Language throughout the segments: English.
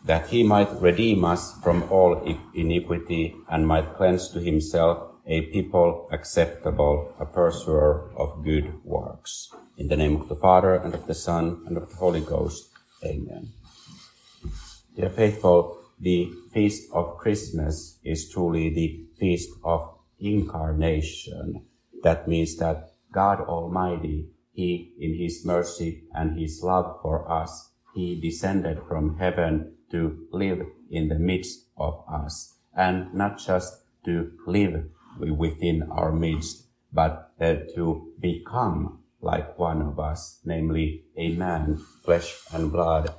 that he might redeem us from all iniquity and might cleanse to himself a people acceptable, a pursuer of good works. In the name of the Father, and of the Son, and of the Holy Ghost. Amen. Dear faithful, the feast of Christmas is truly the feast of incarnation. That means that God Almighty, He, in His mercy and His love for us, He descended from heaven to live in the midst of us, and not just to live within our midst, but to become like one of us, namely a man, flesh and blood,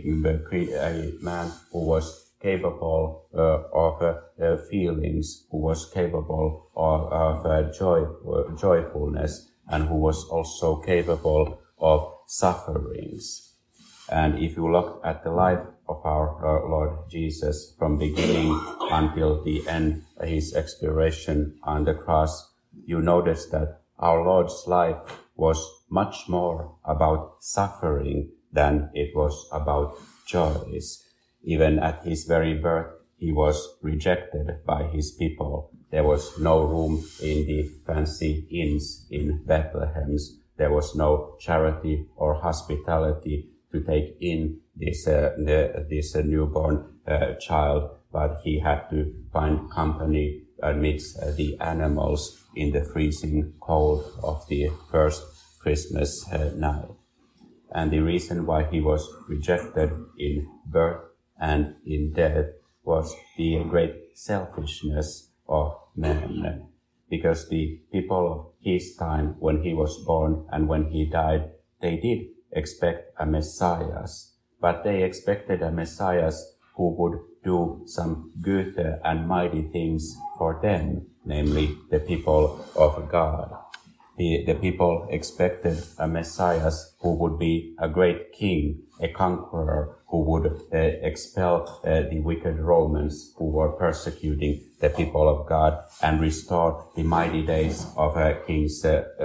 a man who was capable of feelings, who was capable of joyfulness, and who was also capable of sufferings. And if you look at the life of our Lord Jesus from beginning until the end, his expiration on the cross, you notice that our Lord's life was much more about suffering than it was about joys. Even at his very birth, he was rejected by his people. There was no room in the fancy inns in Bethlehem. There was no charity or hospitality to take in this newborn child, but he had to find company amidst the animals in the freezing cold of the first Christmas night. And the reason why he was rejected in birth and in death was the great selfishness of men, because the people of his time, when he was born and when he died, they did expect a Messiah, but they expected a Messiah who would do some good and mighty things for them, namely the people of God. The people expected a Messiah who would be a great king, a conqueror, who would expel the wicked Romans who were persecuting the people of God and restore the mighty days of Kings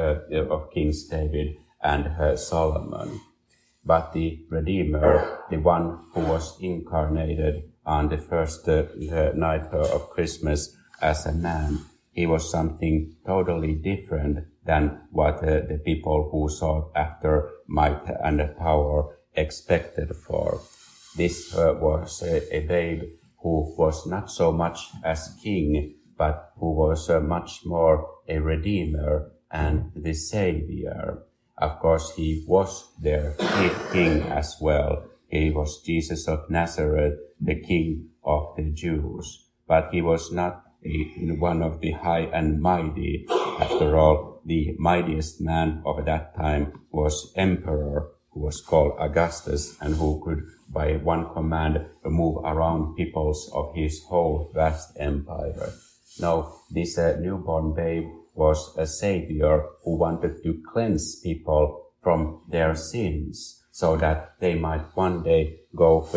David and Solomon. But the Redeemer, the one who was incarnated on the first night of Christmas as a man, he was something totally different than what the people who sought after might and power expected for. This was a babe who was not so much as king, but who was much more a redeemer and the savior. Of course, he was their king as well. He was Jesus of Nazareth, the King of the Jews. But he was not one of the high and mighty. After all, the mightiest man of that time was emperor, who was called Augustus, and who could, by one command, move around peoples of his whole vast empire. No, this newborn babe was a savior who wanted to cleanse people from their sins, so that they might one day go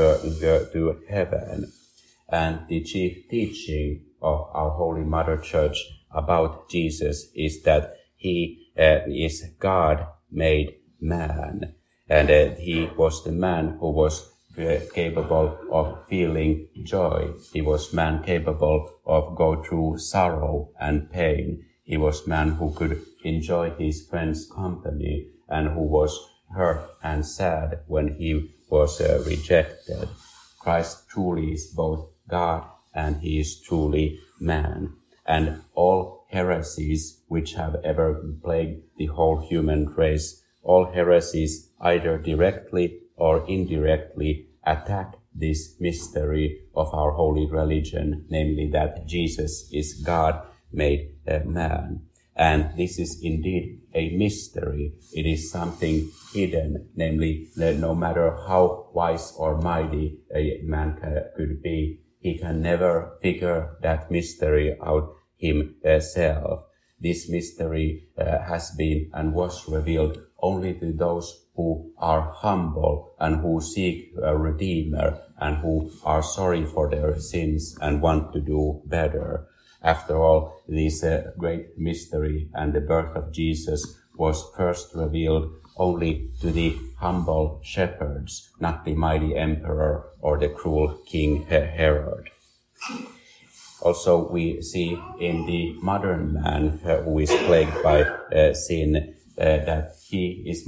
to heaven. And the chief teaching of our Holy Mother Church about Jesus is that he is God made man, and he was the man who was capable of feeling joy. He was man capable of go through sorrow and pain. He was man who could enjoy his friends' company and who was hurt and sad when he was rejected. Christ truly is both God and he is truly man. And all heresies which have ever plagued the whole human race, all heresies either directly or indirectly attack this mystery of our holy religion, namely that Jesus is God made man. And this is indeed a mystery. It is something hidden, namely that no matter how wise or mighty a man could be, he can never figure that mystery out himself. This mystery has been and was revealed only to those who are humble and who seek a Redeemer and who are sorry for their sins and want to do better. After all, this great mystery and the birth of Jesus was first revealed only to the humble shepherds, not the mighty emperor or the cruel King Herod. Also, we see in the modern man who is plagued by sin that he is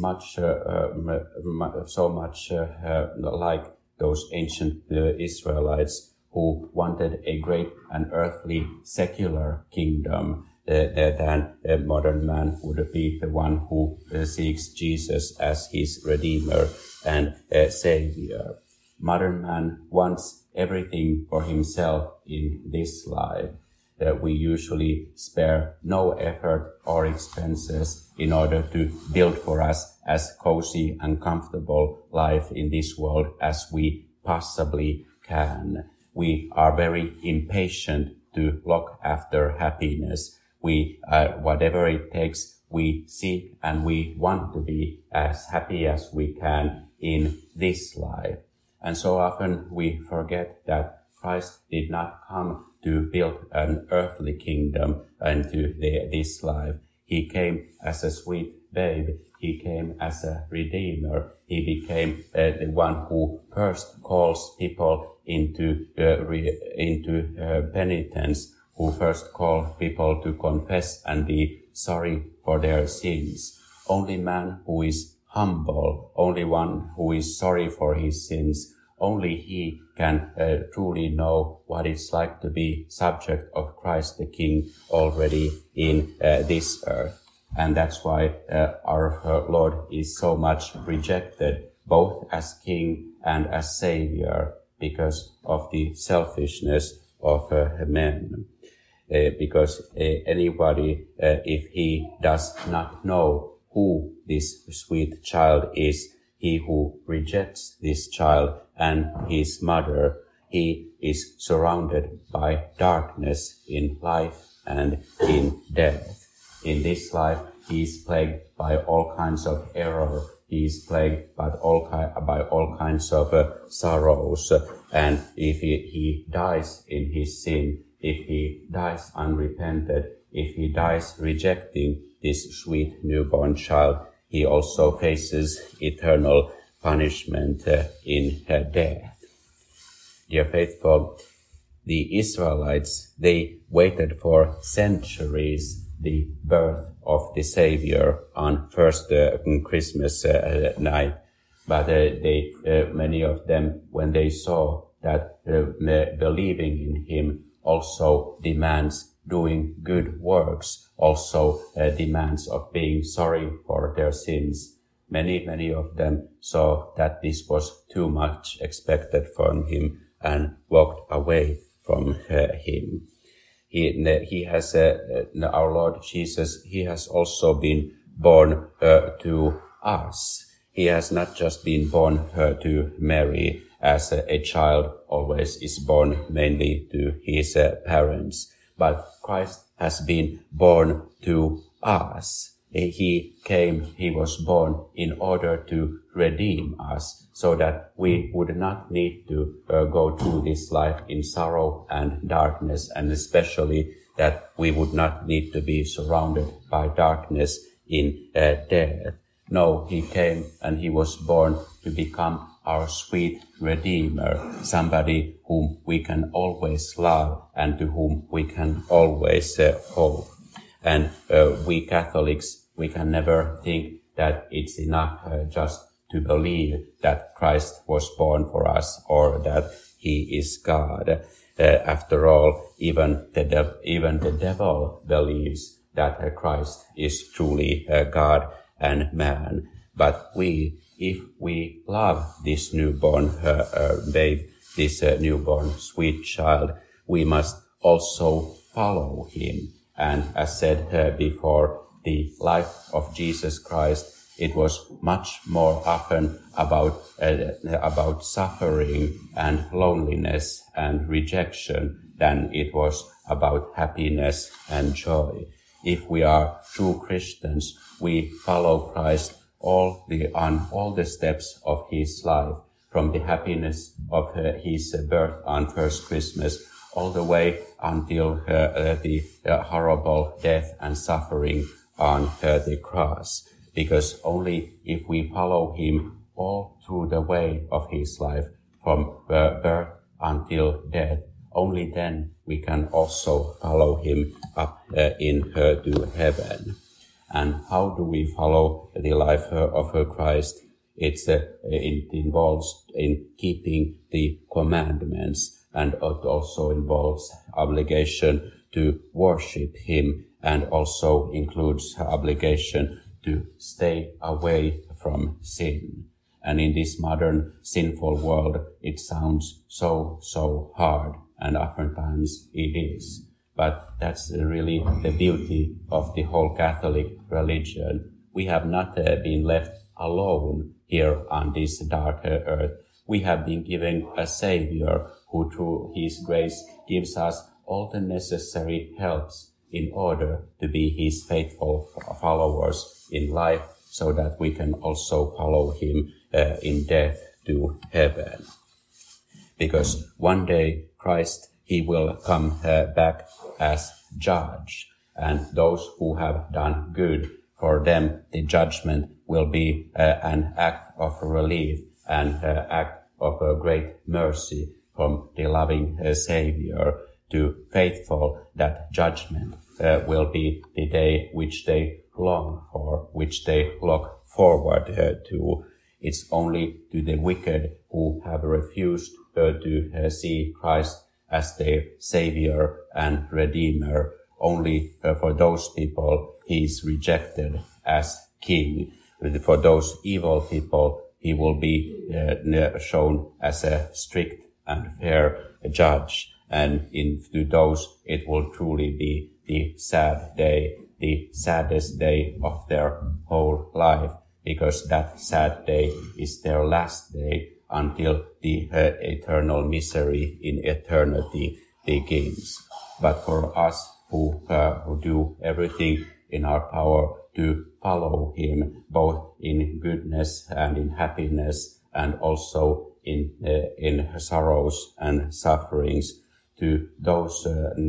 so much like those ancient Israelites who wanted a great and earthly secular kingdom, than a modern man would be the one who seeks Jesus as his Redeemer and Savior. Modern man wants everything for himself in this life. We usually spare no effort or expenses in order to build for us as cozy and comfortable life in this world as we possibly can. We are very impatient to look after happiness. We, whatever it takes, we seek and we want to be as happy as we can in this life. And so often we forget that Christ did not come to build an earthly kingdom into this life. He came as a sweet babe. He came as a redeemer. He became the one who first calls people into penitence, who first call people to confess and be sorry for their sins. Only man who is humble, only one who is sorry for his sins, only he can truly know what it's like to be subject of Christ the King already in this earth. And that's why our Lord is so much rejected, both as King and as Savior, because of the selfishness of men. Because anybody, if he does not know who this sweet child is, he who rejects this child and his mother, he is surrounded by darkness in life and in death. In this life, he is plagued by all kinds of error. He is plagued by all kinds of sorrows. And if he dies in his sin, if he dies unrepented, if he dies rejecting this sweet newborn child, he also faces eternal punishment in death. Dear faithful, the Israelites, they waited for centuries the birth of the Savior on first Christmas night. But many of them, when they saw that believing in him also demands doing good works, also demands of being sorry for their sins, many of them saw that this was too much expected from him and walked away from him. He has, our Lord Jesus, he has also been born to us. He has not just been born to Mary, as a child always is born mainly to his parents, but Christ has been born to us. He was born in order to redeem us, so that we would not need to go through this life in sorrow and darkness, and especially that we would not need to be surrounded by darkness in death. No, he came and he was born to become our sweet Redeemer, somebody whom we can always love and to whom we can always hope. And we Catholics, we can never think that it's enough just to believe that Christ was born for us or that he is God. After all, even the devil believes that Christ is truly God and man. But if we love this newborn babe, this newborn sweet child, we must also follow him. And as said before, the life of Jesus Christ, it was much more often about suffering and loneliness and rejection than it was about happiness and joy. If we are true Christians, we follow Christ on all the steps of his life, from the happiness of his birth on first Christmas all the way until the horrible death and suffering on the cross. because only if we follow him all through the way of his life, from birth until death, only then we can also follow him up to heaven. And how do we follow the life of Christ? It involves in keeping the commandments, and it also involves obligation to worship him, and also includes obligation to stay away from sin. And in this modern sinful world, it sounds so hard, and oftentimes it is. But that's really the beauty of the whole Catholic religion. We have not been left alone here on this dark earth. We have been given a Savior who through his grace gives us all the necessary helps in order to be his faithful followers in life, so that we can also follow him in death to heaven. Because one day Christ, he will come back as judge, and those who have done good, for them the judgment will be an act of relief and act of great mercy from the loving Savior. To faithful, that judgment will be the day which they long for, which they look forward to. It's only to the wicked who have refused to see Christ as their Savior and Redeemer. Only for those people he is rejected as King. For those evil people he will be shown as a strict and fair judge. And to those it will truly be the sad day, the saddest day of their whole life, because that sad day is their last day until the eternal misery in eternity begins. But for us who do everything in our power to follow him, both in goodness and in happiness, and also in sorrows and sufferings, to those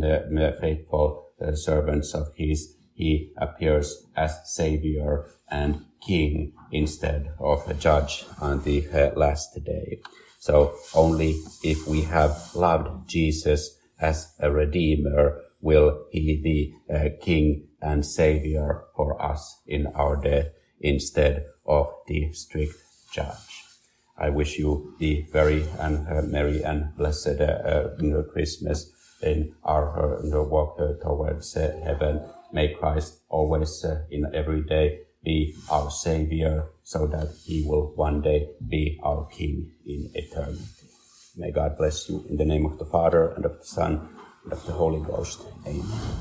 faithful servants of his, he appears as Savior and King instead of a judge on the last day. So only if we have loved Jesus as a Redeemer will he be King and Savior for us in our death instead of the strict judge. I wish you the very merry and blessed Christmas in our walk towards heaven. May Christ always in every day be our Savior, so that he will one day be our King in eternity. May God bless you in the name of the Father, and of the Son, and of the Holy Ghost. Amen.